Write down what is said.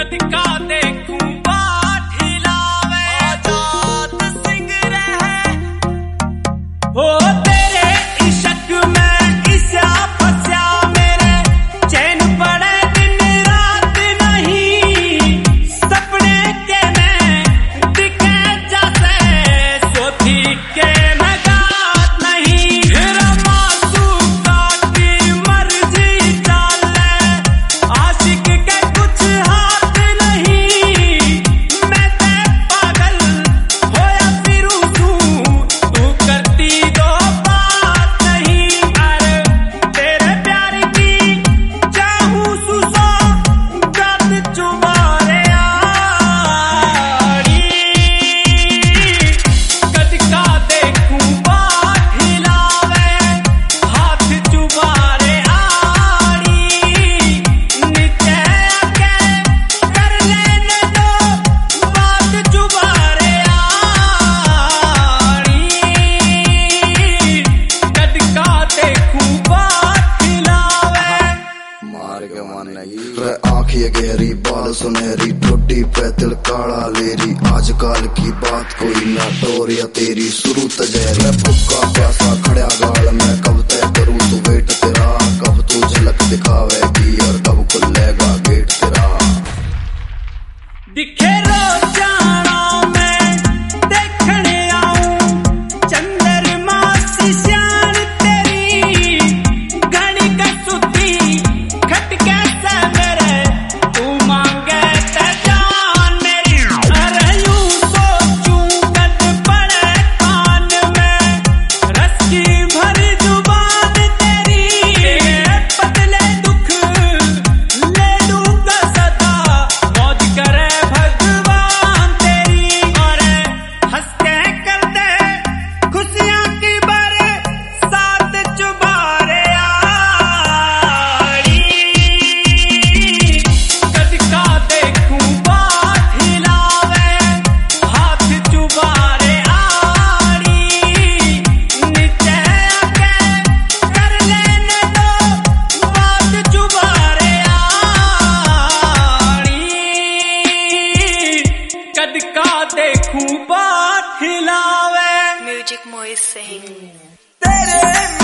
कदका देखूं बाट हिलावे आजाद सिंह रहे हो तेरे इश्क में इसा फंसा मेरे चैन पड़े दिन रात नहीं सपने के में दिखे जैसे सोती के नगात नहीं फिर मासूका की मर्जी चाले आशिक के कुछ हाथ नहीं मैं ते पागल होया फिरूं तू करती दो बात नहीं अरे तेरे प्यार की चाहूं सुसो गद चुबारे आड़ी कदका देखूं बाट हिलावे हाथ चुबारे आड़ी नीचे आके कर लेने दो बात चुबारे आड़ी कदका देखूं बाट हिलावे मार के मन रे आँख ये गहरी बाल सुनहरी ठोडी पे तिल काला लेरी आजकल की बात कोई ना टोरिया तेरी शुरू तजहरी भुक्का प्यासा खड़ा गाल में कब तय करूं तू वेट तेरा कब तू झलक दिखावेगी और कब खुलेगा गेट तेरा दिखे रोजाना मैं देखने आऊं चंद्रमा सी शान तेरी घनी कसुती खटके से मेरे तू मांगे ते जान मेरी अरे यूं सोचूं कद पड़े कान में रस की भरी जुबान तेरी पतले दुख ले लूंगा सदा मौज करे भगवान तेरी और हंस के कर दे खुशियां की बारे साथ चुबारे आड़ी कदका देखूं बाट हिलावे हाथ चुबारे आड़ी नीचे आके कर लेने दो बात चुबारे आड़ी कदका देखूं बाट हिलावे Music Moise Singh. तेरे